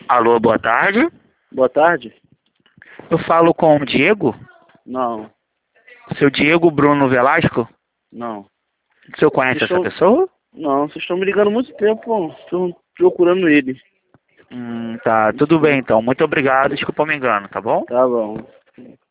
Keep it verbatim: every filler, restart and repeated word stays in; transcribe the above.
Alô, boa tarde. Boa tarde? Eu falo com o Diego? Não, Seu Diego Bruno Velasco? não. O senhor conhece Vocês essa estão- pessoa? Não, vocês estão me ligando há muito tempo, estou procurando ele. Hum, tá, tudo bem então. Muito obrigado. Desculpa o me engano, tá bom? Tá bom.